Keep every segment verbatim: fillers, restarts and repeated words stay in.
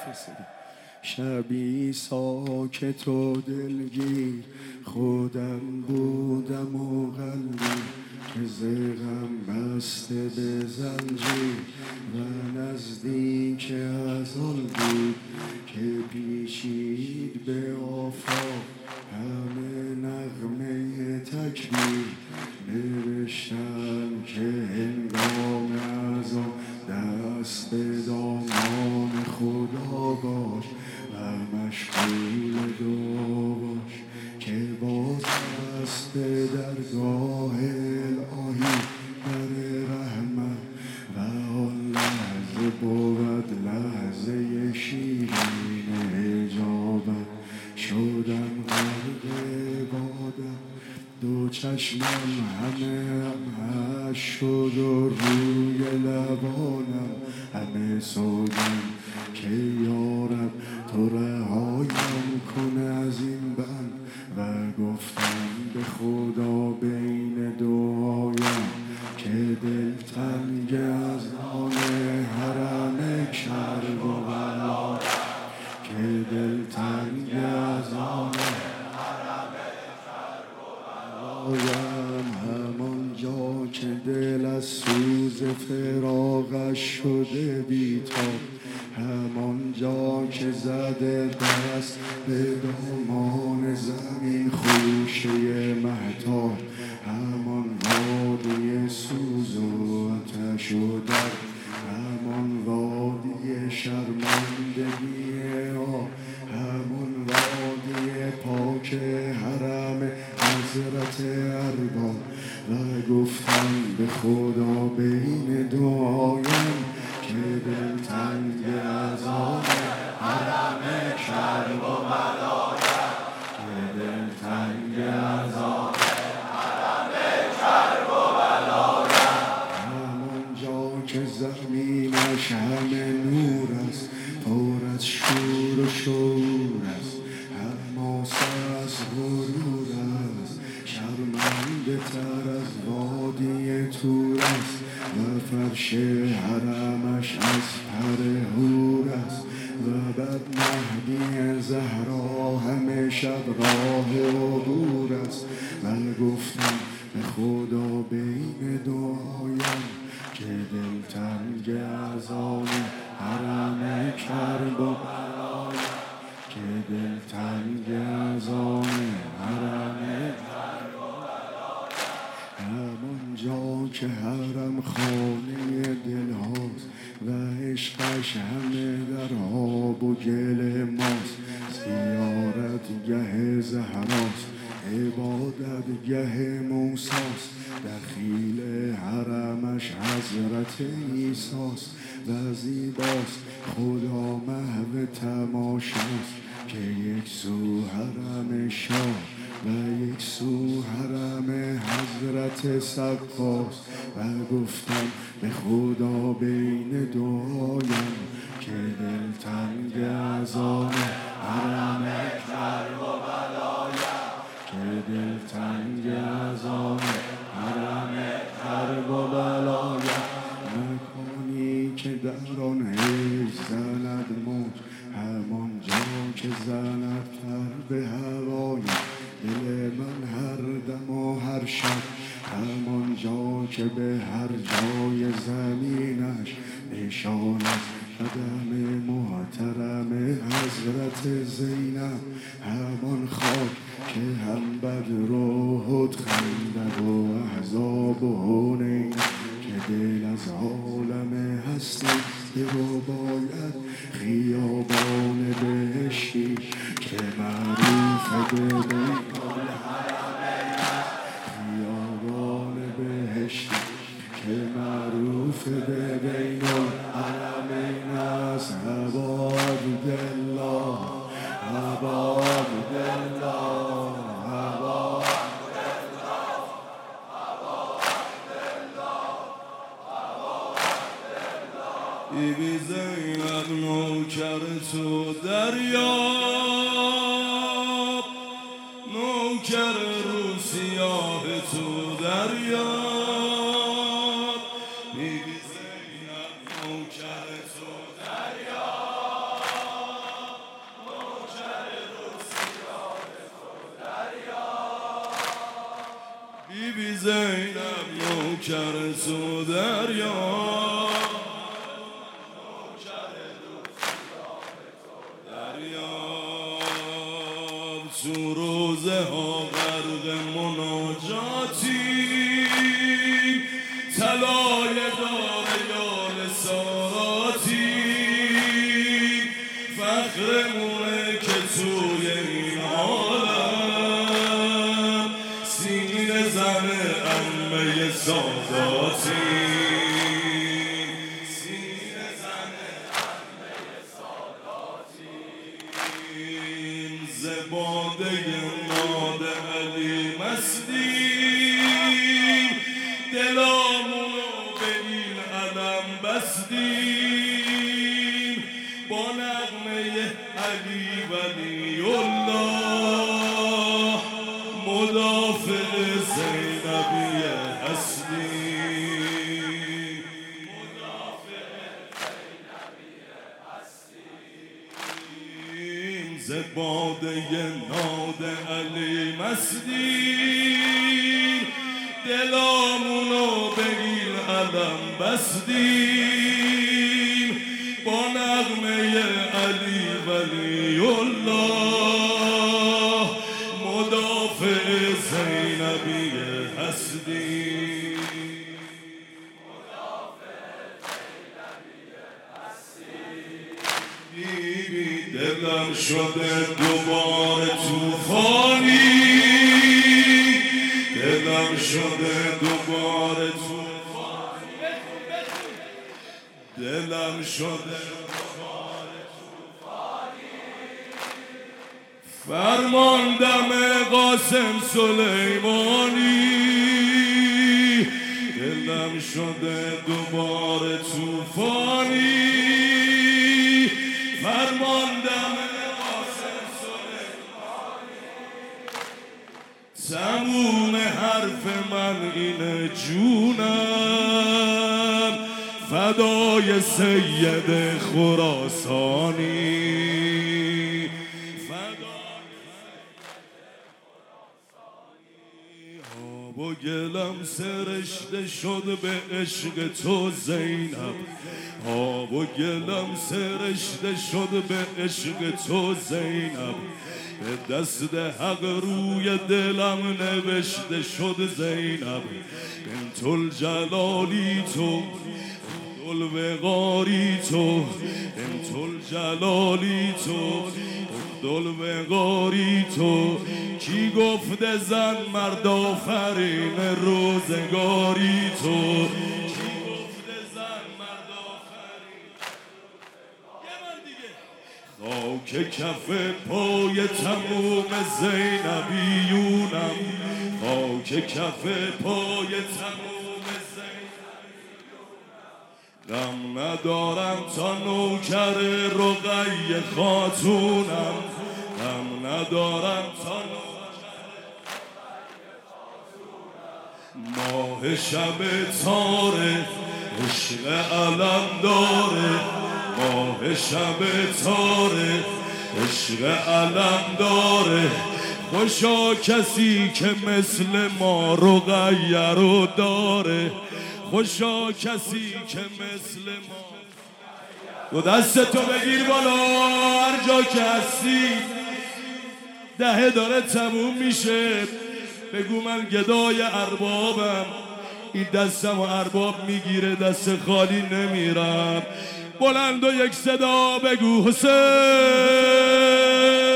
شبی ساکت و دلگیر خودم بودم و قلبی که زغم بسته به زنجیر و نزدیک از آن بود که پیچید به آفاق همه نغمه تکبیر. نوشتم که هنگام از آن دست به دامان خدا باش و مشغول دعا باش که باز است به درگاه الهی در رحمت و آن لحظه بود لحظه شیرین اجابت. شدم غرق عبادت دو چشمم همه هم هش شد و روی لبانم همه سودم که یارب تو رهایم کن از این بند و گفتم به خدا بین دعایم که دلتنگ از آن حرم کرب و بلایم که دلتنگ از آن همان جا که دل از سوز فراقش شده بیتاب همان جا که زده دست به دامان زمین خوشه مهتاب همان وادی سوز و آتش و درد همان وادی شرمندگی آب همان وادی پاک حرم حضرت ارباب و گفتم به خدا بین دعایم که دلتنگ از آن حرم کرب و بلایم که دلتنگ از آن حرم کرب و بلایم همان جا که زمینش همه نور است پر از شور و شور است حماس از غرور است شرمنده تر از وادی تور است و فرش حرمش از پر هور است و بر مهدی زهرا همه شب راه عبور است و گفتم به خدا بین دعایم که دلتنگ از آن حرم کرب و بلایم که دلتنگ از آن حرم کرب و بلایم همان جا که حرم خانه دل هاست و عشقش همه در آب و گل ماست زیارت گه زهراست عبادت گه موساست دخیل حرمش حضرت عیساست و زیباست خدا محو تماشاست که یک سو حرم شاه و یک سو حرم حضرت سقاست و گفتم به خدا بین دعایم که دلتنگ از آن حرم کرب و بلایم که دلتنگ از آن حرم کرب و بلایم مکانی که در آن عشق زند موج همان جا که زند پر به هوای دل من هر دم و هر شب همان جا که به هر جای زمینش نشان است قدم محترم حضرت زینب همان خاک که هم بدر و احد خندق و احزاب و حنین که دل از عالم هستی برو باید خیابان بهشتی که معروف به بین خیابان بهشتی که معروف به بین الحرمین است ابا عبدالله ابا عبدالله ابا بیبی زینب نوکر تو دریاب نوکر رو سیاه تو دریاب بیبی زینب نوکر تو دریاب زینب نوکر تو دریا تو روزه ها غرق مناجاتی طلای دار یال ساراتی فخرمونه که توی این عالم سینه زنه عمه ساداتی زباده ناد علی مستیم دلامونو به این علم بستیم با نغمه علی ولی الله مدافع زینبیه هستیم زباده ناد علی مستیم دلامونو به این علم بستیم با نغمه علی ولی الله مدافع زینبیه هستیم بیبی دلم شده دوباره توفانی دلم شده دوباره توفانی دلم شده دوباره توفانی فرماندم قاسم سلیمانی دلم شده دوباره توفانی فرماندم قاسم سلیمانی تموم حرف من اینه جونم فدای سید خراسانی آب و گلم سرشته شد به عشق تو زینب آب و گلم سرشته شد به عشق تو زینب به دست حق روی دلم نوشته شد زینب بنت الجلالی تو الوقاری تو بنت الجلالی تو الوقاری تو کی گفته زن مرد آفرین روزگاری تو کی گفته زن مرد آفرین خاک کف پای تموم زینبیونم خاک کف پای تموم زینبیونم غم ندارم تا نوکر رقیه خاتونم غم ندارم تا ماه شب تاره عشق علم داره ماه شب تاره عشق علم داره خوشا کسی که مثل ما رقیه رو داره خوشا کسی که مثل ما دو دستتو بگیر بالا هر جا که هستی دهه داره تموم میشه بگو من گدای اربابم این دستم و ارباب میگیره دست خالی نمیرم بلند و یک صدا بگو حسین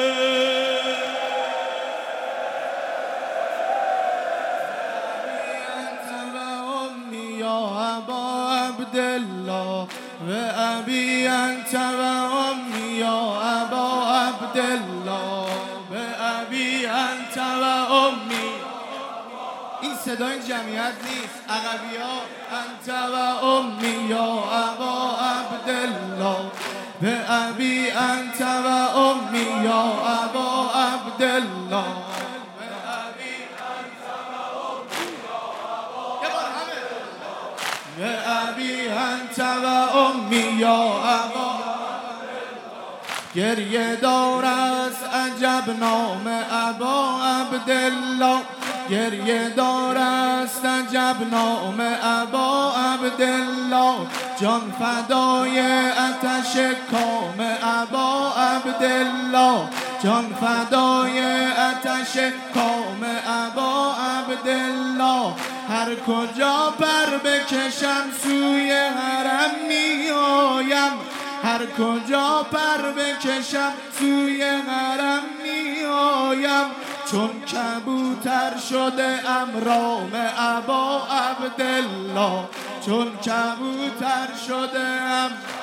عبدالله و ابی انت و امی یا ابا عبدالله و ابی انت و امی این صدای جمعیت نیست عقبی ها انت و امی یا ابا عبدالله و ابی انت و امی یا ابا عبدالله و ابی انت و امی یا ابا گریه دار از عجب نام ابا عبدالله گریه دار است عجب نام ابا عبدالله، جان فدای آتش کام ابا عبدالله، جان فدای آتش کام ابا عبدالله. هر کجا پر بکشم سوی حرم میایم، هر کجا پر بکشم سوی حرم میایم، چون کبوتر شده امرام ابا عبدالله، چون کبوتر شده ام